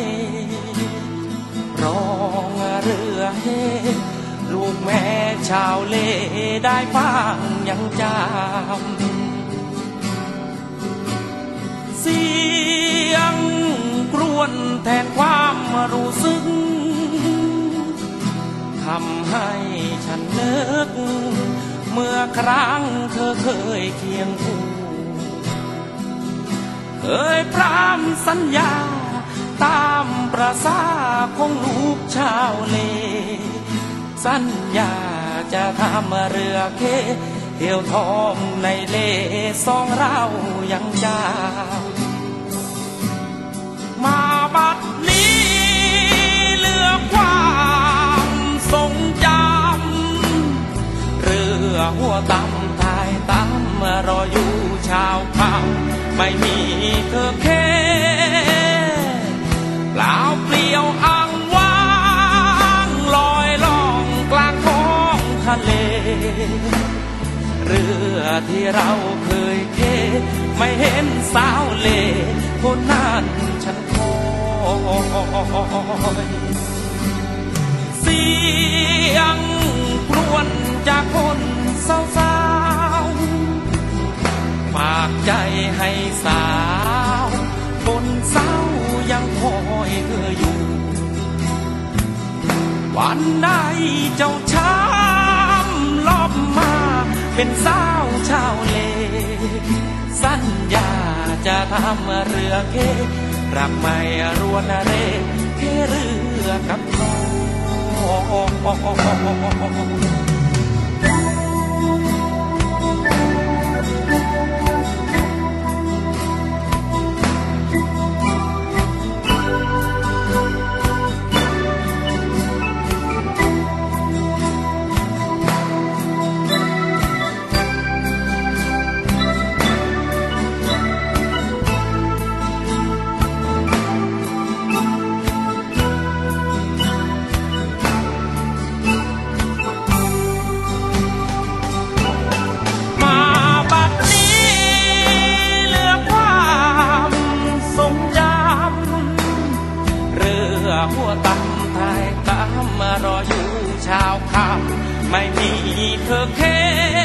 ร้องเรือเฮลูกแม่ชาวเล่ได้ฟังยังจำเสียงกรวนแทนความรู้สึกทำให้ฉันนึกเมื่อครั้งเธอเคยเคียงคู่เคยพร่ำสัญญาตามประสาของลูกชาวเลสัญญาจะทำเรือเคเที่ยวทองในเลสองเรายังจำมาบัดนี้เหลือความทรงจำเรือหัวต่ำทายต่ำรออยู่ชาวเขาไม่มีเธอแค่เปล่าเปลี่ยวอ้างว้างลอยล่องกลางท้องทะเลเรือที่เราเคยเค่ไม่เห็นสาวเล่คนนั้นฉันคอยเสียงครวญจากคนสาวๆฝากใจให้สาวบนเสายังคอยเธออยู่วันใดเจ้าช้ำลอบมาเป็นสาวชาวเลสัญญาจะทำเรือเครักไม่รวนเรแค่เรือกับน้องหัวตั้มทายตามมารออยู่ชาวเขาไม่มีเธอแค่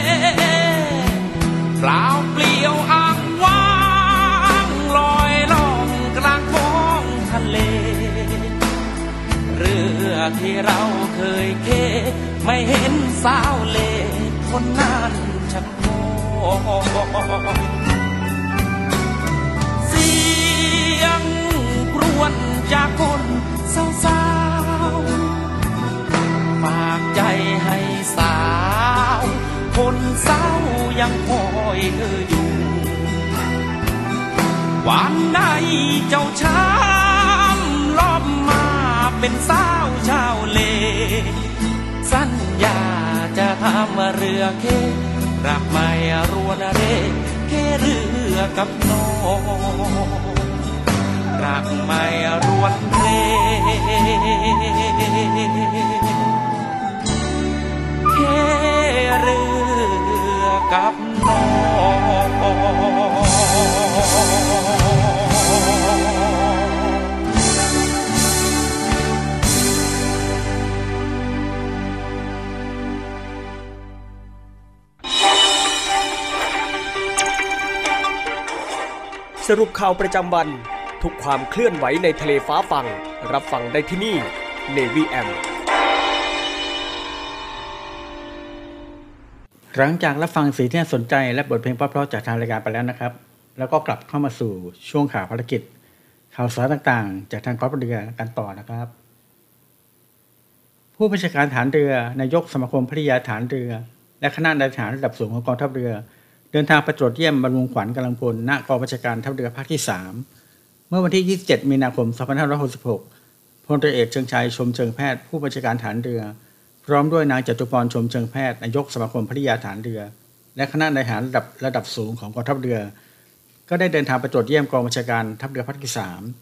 เปล่าเปลี่ยวอ้างว้างลอยล่องกลางท้องทะเลเรือที่เราเคยเค่ไม่เห็นสาวเล่คนนั้นฉันคอยวนจากคนสาวๆฝากใจให้สาวคนเศร้ายังคอยเธออยู่วันไหนเจ้าช้ำล้อมมาเป็นสาวชาวเลสัญญาจะทำเรือเครักไม่รวนเรแค่เรือกับน้องรักไม่รวนเรแค่เรือกับน้องสรุปข่าวประจำวันทุกความเคลื่อนไหวในทะเลฟ้าฟังรับฟังได้ที่นี่ Navy AM หลังจากรับฟังสิ่งที่น่าสนใจและบทเพลงเพราะๆจากทางรายการไปแล้วนะครับแล้วก็กลับเข้ามาสู่ช่วงข่าวภารกิจข่าวสารต่างๆจากทางกองทัพเรือกันต่อนะครับผู้บัญชาการฐานเรือนายกสมาคมภริยาฐานเรือและคณะนายทหารระดับสูงของกองทัพเรือเดินทางไปตรวจเยี่ยมบำรุงขวัญกำลังพลณกองบัญชาการทัพเรือภาคที่3เมื่อวันที่27มีนาคม2566พลเรือเอกเชิงชัยชมเชิงแพทย์ผู้บัญชาการฐานเรือพร้อมด้วยนางจตุพรชมเชิงแพทย์นายกสมาคมภริยาฐานเรือและคณะนายทหารระดับสูงของกองทัพเรือก็ได้เดินทางไปตรวจเยี่ยมกองบัญชาการทัพเรือภาคที่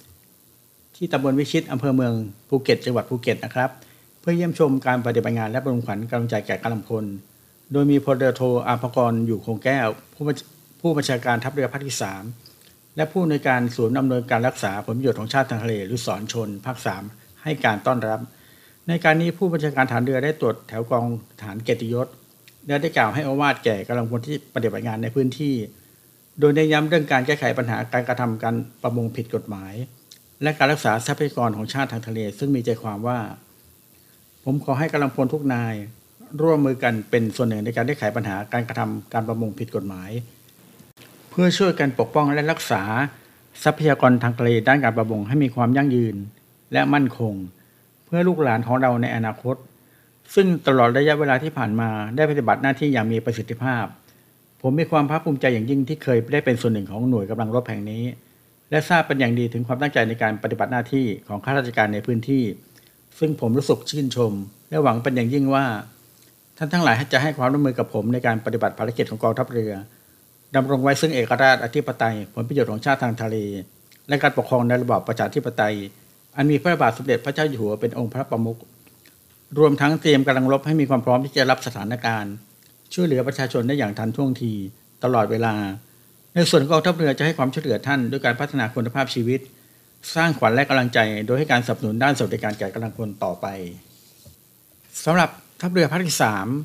3ที่ตำบลวิชิตอำเภอเมืองภูเก็ตจังหวัดภูเก็ตนะครับเพื่อเยี่ยมชมการปฏิบัติงานและบำรุงขวัญกำลังใจแก่กำลังพลโดยมีพลเรือโทอาภกรอยู่คงแก้วผู้บัญชาการทัพเรือภาคที่3และผู้อำนวยการศูนย์อำนวยการรักษาผลประโยชน์ของชาติทางทะเลหรือสอนชนภาค3ให้การต้อนรับในการนี้ผู้บัญชาการฐานเรือได้ตรวจแถวกองฐานเกียรติยศและได้กล่าวให้โอวาทแก่กำลังพลที่ปฏิบัติงานในพื้นที่โดยได้ย้ำเรื่องการแก้ไขปัญหาการกระทำการประมงผิดกฎหมายและการรักษาทรัพยากรของชาติทางทะเลซึ่งมีใจความว่าผมขอให้กำลังพลทุกนายร่วมมือกันเป็นส่วนหนึ่งในการแก้ไขปัญหาการกระทำการประมงผิดกฎหมายเพื่อช่วยกันปกป้องและรักษาทรัพยากรทางทะเลด้านการประมงให้มีความยั่งยืนและมั่นคงเพื่อลูกหลานของเราในอนาคตซึ่งตลอดระยะเวลาที่ผ่านมาได้ปฏิบัติหน้าที่อย่างมีประสิทธิภาพผมมีความภาคภูมิใจอย่างยิ่งที่เคยได้เป็นส่วนหนึ่งของหน่วยกำลังรบแห่งนี้และทราบเป็นอย่างดีถึงความตั้งใจในการปฏิบัติหน้าที่ของข้าราชการในพื้นที่ซึ่งผมรู้สึกชื่นชมและหวังเป็นอย่างยิ่งว่าท่านทั้งหลายจะให้ความร่วมมือกับผมในการปฏิบัติภารกิจของกองทัพเรือดำรงไว้ซึ่งเอกราชอธิปไตยผลประโยชน์ของชาติทางทะเลและการปกครองในระบอบประชาธิปไตยอันมีพระบาทสมเด็จพระเจ้าอยู่หัวเป็นองค์พระประมุขรวมทั้งเตรียมกำลังรบให้มีความพร้อมที่จะรับสถานการณ์ช่วยเหลือประชาชนได้อย่างทันท่วงทีตลอดเวลาในส่วนของกองทัพเรือจะให้ความช่วยเหลือท่านด้วยการพัฒนาคุณภาพชีวิตสร้างขวัญและกำลังใจโดยให้การสนับสนุนด้านสวัสดิการแก่กำลังพลต่อไปสำหรับทัพเรือภาคที่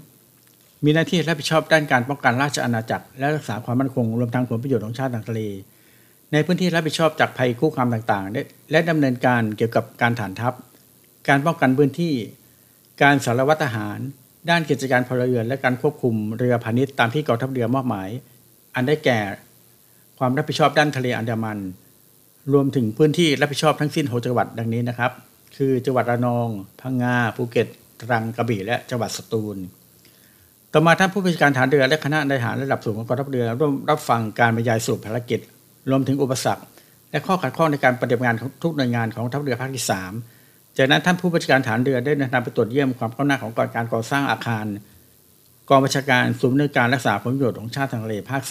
3มีหน้าที่รับผิดชอบด้านการป้องกันราชอาณาจักรและรักษาความมั่นคงรวมทั้งผลประโยชน์ของชาติทางทะเลในพื้นที่รับผิดชอบจากภัยคุกคามต่างๆและดำเนินการเกี่ยวกับการฐานทัพการป้องกันพื้นที่การสารวัตรทหารด้านกิจการพลเรือนและการควบคุมเรือพาณิชย์ตามที่กองทัพเรือมอบหมายอันได้แก่ความรับผิดชอบด้านทะเลอันดามันรวมถึงพื้นที่รับผิดชอบทั้งสิ้น6จังหวัดดังนี้นะครับคือจังหวัดระนองพังงาภูเก็ตตรังกระบี่และจังหวัดสตูลต่อมาท่านผู้บัญชาการฐานเรือและคณะนายทหารระดับสูงของกองทัพเรือร่วมรับฟังการบรรยายสรุปภารกิจรวมถึงอุปสรรคและข้อขัดข้องในการปฏิบัติงานของทุกหน่วยงานของทัพเรือภาคที่3จากนั้นท่านผู้บัญชาการฐานเรือได้เดินทางไปตรวจเยี่ยมความก้าวหน้าของการก่อสร้างอาคารกองบัญชาการศูนย์อำนวยการรักษาผลประโยชน์ของชาติทางทะเลภาค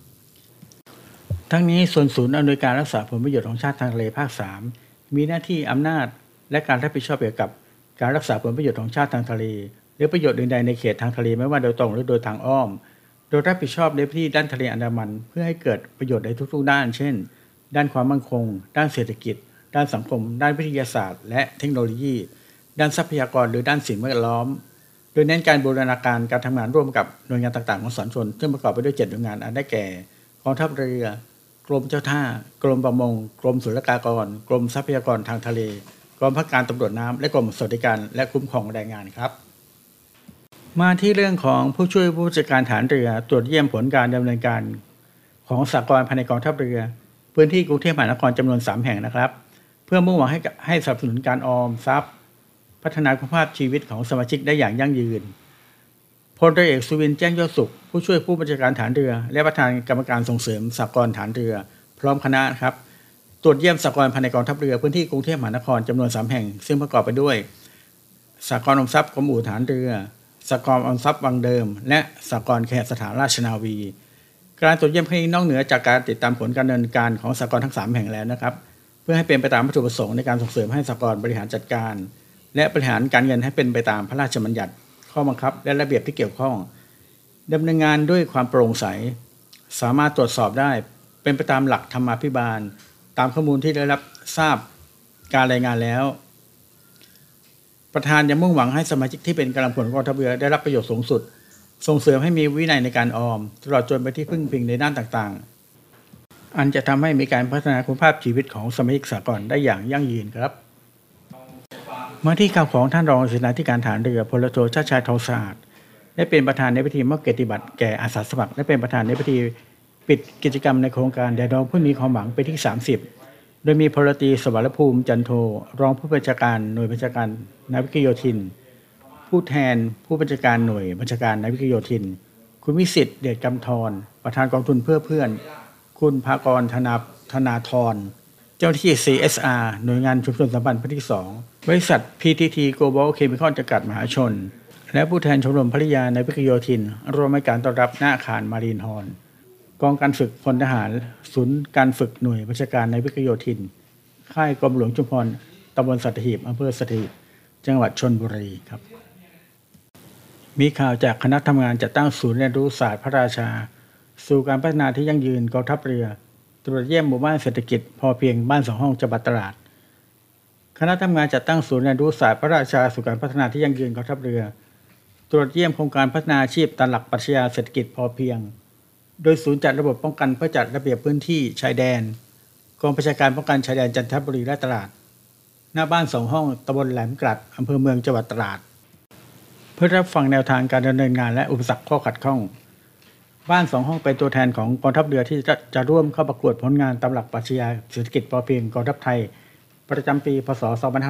3ทั้งนี้ส่วนศูนย์อำนวยการรักษาผลประโยชน์ของชาติทางทะเลภาค3มีหน้าที่อำนาจและการรับผิดชอบเกี่ยวกับการรักษาผลประโยชน์ของชาติทางทะเลหรือประโยชน์อื่นใดในเขตทางทะเลไม่ว่าโดยตรงหรือโดยทางอ้อมโดยรับผิดชอบในพื้นที่ด้านทะเลอันดามันเพื่อให้เกิดประโยชน์ในทุกๆด้านเช่นด้านความมั่นคงด้านเศรษฐกิจด้านสังคมด้านวิทยาศาสตร์และเทคโนโลยีด้านทรัพยากรหรือด้านสิ่งแวดล้อมโดยเน้นการบูรณาการการทำงานร่วมกับหน่วยงานต่างๆของสาธารณชนซึ่งประกอบไปด้วย7หน่วยงานอันได้แก่กองทัพเรือกรมเจ้าท่ากรมประมงกรมศุลกากรกรมทรัพยากรทางทะเลกองบังคับการตำรวจน้ำและกรมสวัสดิการและคุ้มครองแรงงานครับมาที่เรื่องของผู้ช่วยผู้จัดการฐานเรือตรวจเยี่ยมผลการดำเนินการของสหกรณ์ภายในกองทัพเรือพื้นที่กรุงเทพมหานครจำนวน3แห่งนะครับเพื่อมุ่งหวังให้สนับสนุนการออมทรัพย์พัฒนาคุณภาพชีวิตของสมาชิกได้อย่างยั่งยืนพลเรือเอกสุวินทร์แจ้งยอดสุขผู้ช่วยผู้บัญชาการฐานเรือและประธานกรรมการส่งเสริมสหกรณ์ฐานเรือพร้อมคณะครับตรวจเยี่ยมสหกรณ์ภายในกองทัพเรือพื้นที่กรุงเทพมหานครจำนวน3แห่งซึ่งประกอบไปด้วยสหกรณ์ออมทรัพย์กรมอู่ฐานเรือสหกรณ์ออมทรัพย์วังเดิมและสหกรณ์แขกสถานราชนาวีการตรวจเยี่ยมครั้งนี้นอกเหนือจากการติดตามผลการดำเนินการของสหกรณ์ทั้ง3แห่งแล้วนะครับเพื่อให้เป็นไปตามวัตถุประสงค์ในการส่งเสริมให้สหกรณ์บริหารจัดการและบริหารการเงินให้เป็นไปตามพระราชบัญญัติข้อบังคับและระเบียบที่เกี่ยวข้องดำเนินงานด้วยความโปร่งใสสามารถตรวจสอบได้เป็นไปตามหลักธรรมาภิบาลตามข้อมูลที่ได้รับทราบการรายงานแล้วประธานยังมุ่งหวังให้สมาชิกที่เป็นกำลังพลกองทัพเรือได้รับประโยชน์สูงสุดส่งเสริมให้มีวินัยในการออมตลอดจนไปที่พึ่งพิงในด้านต่างๆอันจะทำให้มีการพัฒนาคุณภาพชีวิตของสมาชิกสหกรณ์ได้อย่างยั่งยืนครับมาที่ข่าวของท่านรองเสนาธิการฐานเรือพลโทชาติชายทองสะอาดได้เป็นประธานในพิธีมอบเกียรติบัตรแก่อาสาสมัครและเป็นประธานในพิธีปิดกิจกรรมในโครงการแด่น้องผู้มีความหวังไปที่30โดยมีพลตรีสวรภูมิจันโทรองผู้บัญชาการหน่วยบัญชาการนาวิกโยธินผู้แทนผู้บัญชาการหน่วยบัญชาการนาวิกโยธินคุณวิสิทธิ์เดชกำธรประธานกองทุนเพื่อเพื่อนคุณภากรธนาธรเจ้าหน้าที่ CSR หน่วยงานชุมชนสัมพันธ์พื้นที่2บริษัท PTT Global Chemical จำกัดมหาชนและผู้แทนชมรมภริยานาวิกโยธินร่วมให้การต้อนรับหน้าอาคารมารีนฮอลล์กองการฝึกพลทหารศูนย์การฝึกหน่วยบัญชาการนาวิกโยธินค่ายกรมหลวงชุมพรตำบลสัตหีบอำเภอสัตหีบจังหวัดชลบุรีครับมีข่าวจากคณะทำงานจัดตั้งศูนย์เรียนรู้ศาสตร์พระราชาสู่การพัฒนาที่ยั่งยืนกองทัพเรือตรวจเยี่ยมหมู่บ้านเศรษฐกิจพอเพียงบ้าน2ห้องจังหวัดตราดคณะทำงานจัดตั้งศูนย์เรียนรู้ศาสตร์พระราชาสู่การพัฒนาที่ยั่งยืนกองทัพเรือตรวจเยี่ยมโครงการพัฒนาอาชีพตามหลักปรัชญาเศรษฐกิจพอเพียงโดยศูนย์จัดระบบป้องกันเพื่อจัดระเบียบพื้นที่ชายแดนกองบัญชาการป้องกันชายแดนจันทบุรีและตราดหน้าบ้าน2ห้องตำบลแหลมกลัดอำเภอเมืองจังหวัดตราดเพื่อรับฟังแนวทางการดำเนินงานและอุปสรรคข้อขัดข้องบ้าน2ห้องเป็นตัวแทนของกองทัพเรือที่จะร่วมเข้าประกวดผลงานตามหลักปรัชญาเศรษฐกิจพอเพียงกองทัพไทยประจำปีพ.ศ.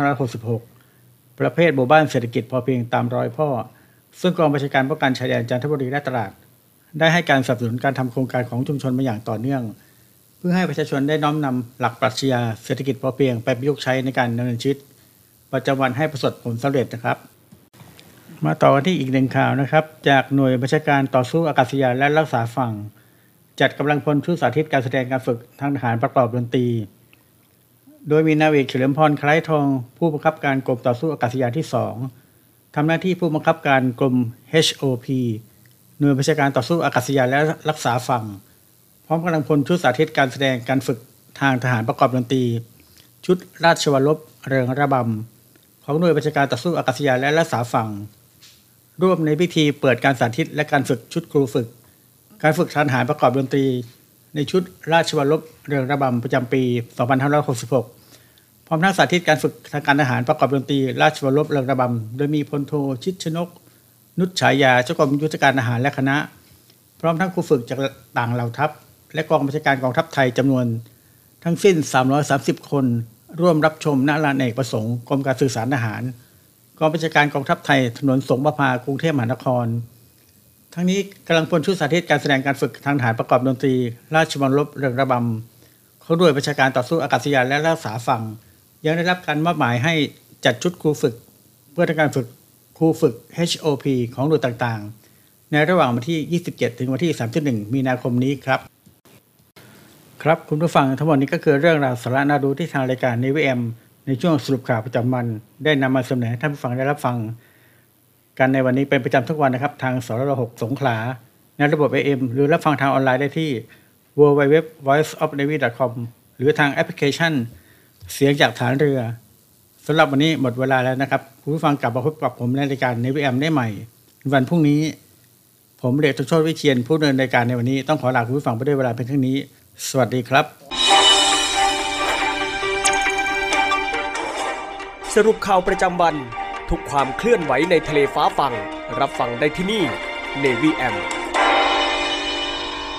2566ประเภทหมู่บ้านเศรษฐกิจพอเพียงตามรอยพ่อซึ่งกองบัญชาการป้องกันชายแดนจันทบุรีและตราดได้ให้การสนับสนุนการทำโครงการของชุมชนมาอย่างต่อเนื่องเพื่อให้ประชาชนได้น้อมนำหลักปรัชญาเศรษฐกิจพอเพียงไปประยุกต์ใช้ในการดำเนินชีวิตประจำวันให้ประสบผลสำเร็จนะครับมาต่อกันที่อีกหนึ่งข่าวนะครับจากหน่วยบัญชาการต่อสู้อากาศยานและรักษาฝั่งจัดกำลังพลชุดสาธิตการแสดงการฝึกทางทหารประกอบดนตรีโดยมีนาวาเอกเฉลิมพรคล้ายทองผู้บังคับการกรมต่อสู้อากาศยานที่2ทำหน้าที่ผู้บังคับการกรม HOP หน่วยบัญชาการต่อสู้อากาศยานและรักษาฝั่งพร้อมกำลังพลชุดสาธิตการแสดงการฝึกทางทหารประกอบดนตรีชุดราชวรบเริงระบำของหน่วยบัญชาการต่อสู้อากาศยานและรักษาฝั่งร่วมในพิธีเปิดการสาธิตและการฝึกชุดครูฝึกการฝึกทหารประกอบดนตรีในชุดราชวรบเริงระบำประจำปี 2566 พร้อมทั้งสาธิตการฝึกทางการทหารประกอบดนตรีราชวรบเริงระบำโดยมีพลโทชิดชนกนุชฉายาเจ้ากรมยุทธการทหารและคณะพร้อมทั้งครูฝึกจากต่างเหล่าทัพและกองบัญชาการกองทัพไทยจำนวนทั้งสิ้น330คนร่วมรับชมณลานเอกประสงค์กรมการสื่อสารทหารกองบัญชาการกองทัพไทยถนนสงประภากรุงเทพมหานครทั้งนี้กำลังพลชุดสาธิตการแสดงการฝึกทางทหารประกอบดนตรีราชวรบเริงระบำเขาด้วยบัญชาการต่อสู้อากาศยานและรักษาฝั่งยังได้รับการมอบหมายให้จัดชุดครูฝึกเพื่อการฝึกครูฝึก HOP ของหน่วยต่างๆในระหว่างวันที่27ถึงวันที่31มีนาคมนี้ครับคุณผู้ฟังทั้งหมดนี้ก็คือเรื่องราวสาระน่ารู้ที่ทางรายการ Navy AM ในช่วงสรุปข่าวประจำวันได้นำมาเสนอให้ท่านผู้ฟังได้รับฟังกันในวันนี้เป็นประจำทุกวันนะครับทางสร6สงขลาในระบบ AM หรือรับฟังทางออนไลน์ได้ที่ www.voiceofnavy.com หรือทางแอปพลิเคชันเสียงจากฐานเรือสำหรับวันนี้หมดเวลาแล้วนะครับคุณผู้ฟังกลับมาพบกับผมในรายการ Navy AM ได้ใหม่วันพรุ่งนี้ผมเดชโชติวิเชียรผู้ดำเนินรายการในวันนี้ต้องขอลาคุณผู้ฟังไปด้วยเวลาเพียงเท่านี้สวัสดีครับสรุปข่าวประจำวันทุกความเคลื่อนไหวในทะเลฟ้าฟังรับฟังได้ที่นี่ Navy AM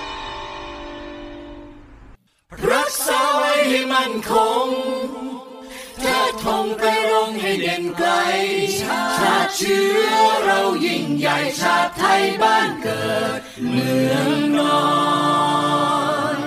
รักษาไว้ให้มั่นคงธงไตรรงค์ให้เด่นไกลชาติเชื้อเรายิ่งใหญ่ชาติไทยบ้านเกิดเมืองนอน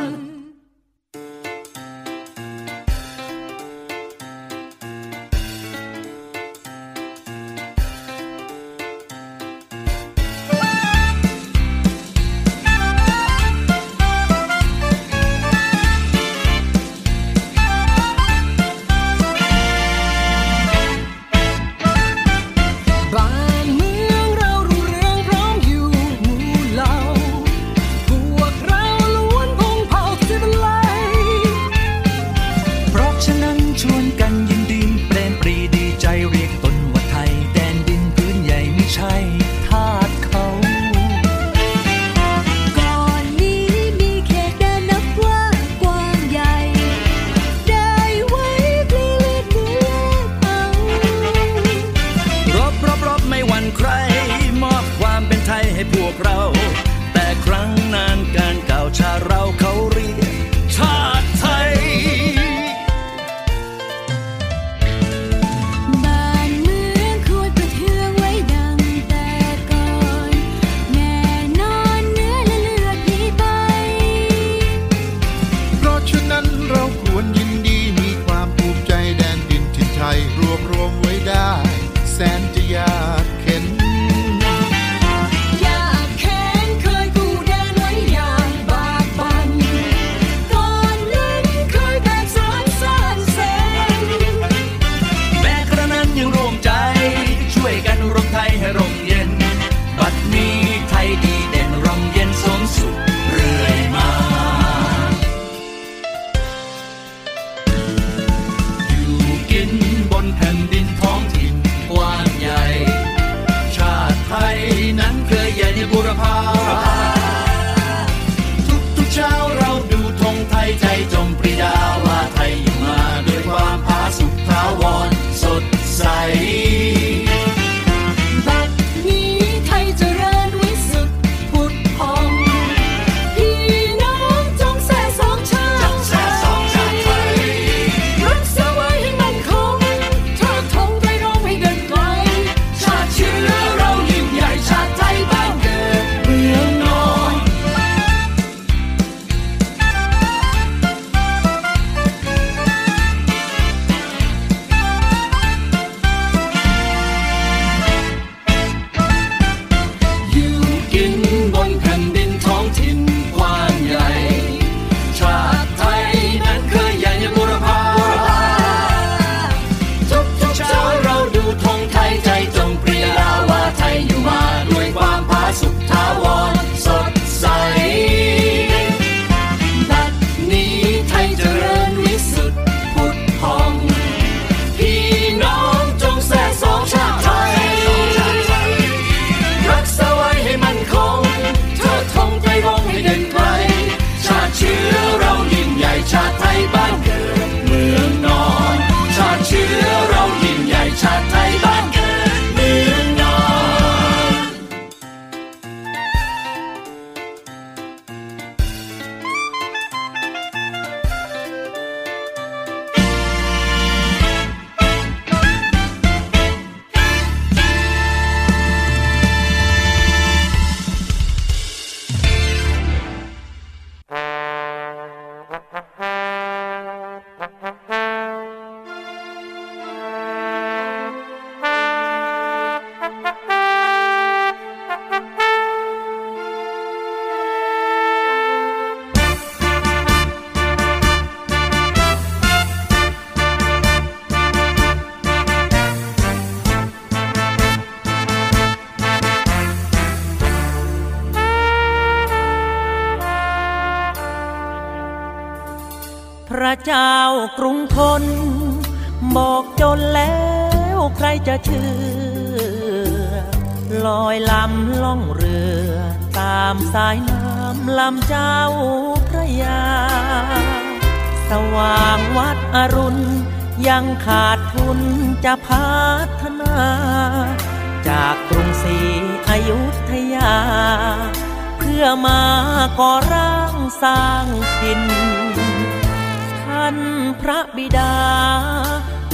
พระเจ้ากรุงธนบอกจนแล้วใครจะเชื่อลอยลำล่องเรือตามสายน้ำลำเจ้าพระยาสว่างวัดอรุณยังขาดทุนจะพัฒนาจากกรุงศรีอยุธยาเพื่อมาก่อร่างสร้างถิ่นท่านพระบิดา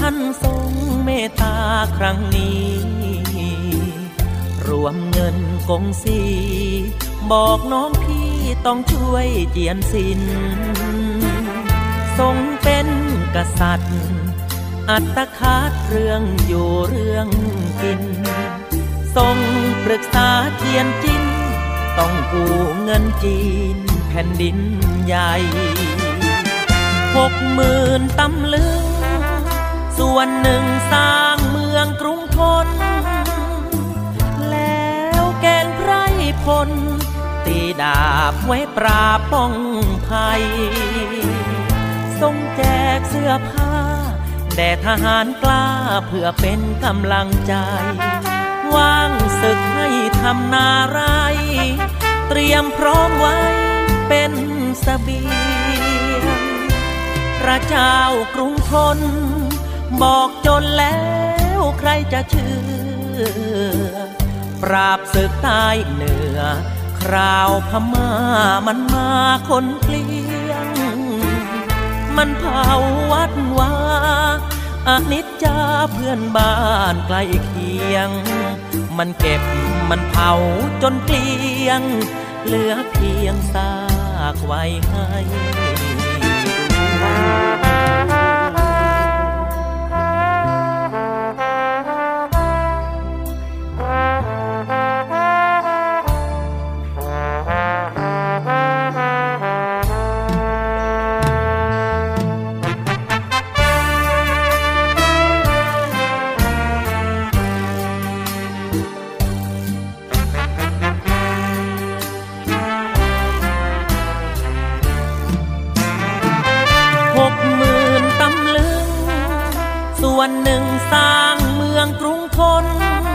ท่านทรงเมตตาครั้งนี้รวมเงินกงสีบอกน้องพี่ต้องช่วยเจียนสินทรงเป็นกษัตริย์อัตคาตเรื่องอยู่เรื่องกินทรงปรึกษาเจียนจินต้องกู้เงินจีนแผ่นดินใหญ่60,000 ตำลึงส่วนหนึ่งสร้างเมืองกรุงธนแล้วแกณฑ์ไพรพลตีดาบไว้ปราบป้องภัยทรงแจกเสื้อผ้าแด่ทหารกล้าเพื่อเป็นกำลังใจว่างศึกให้ทำนาไรเตรียมพร้อมไว้เป็นเสบียงพระเจ้ากรุงธนบอกจนแล้วใครจะเชื่อปราบศึกใต้เหนือคราวพม่ามันมาคนเกลี้ยงมันเผาวัดวาอนิจจาเพื่อนบ้านใกล้เคียงมันเก็บมันเผาจนเกลี้ยงเหลือเพียงซากไว้ให้ส่วนหนึ่งสร้างเมืองกรุงธน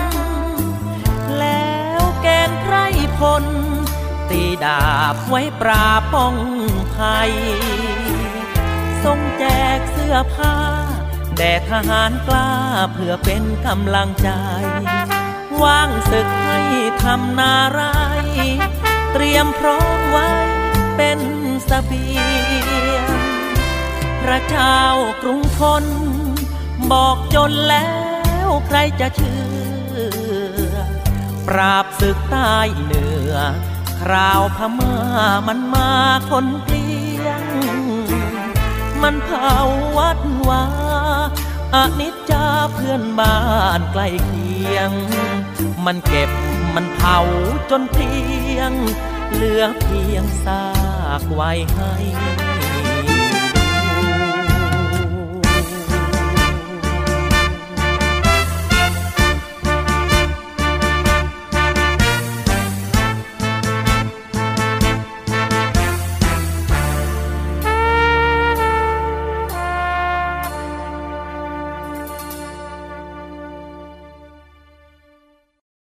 แล้วแกณฑ์ไพรพลตีดาบไว้ปราบป้องภัยทรงแจกเสื้อผ้าแด่ทหารกล้าเพื่อเป็นกำลังใจว่างศึกให้ทำนาไรเตรียมพร้อมไว้เป็นเสบียงพระเจ้ากรุงธนบอกจนแล้วใครจะเชื่อปราบศึกใต้เหนือคราวพม่ามันมาคนเกลี้ยงมันเผาวัดวาอนิจจาเพื่อนบ้านใกล้เคียงมันเก็บมันเผาจนเกลี้ยงเหลือเพียงซากไว้ให้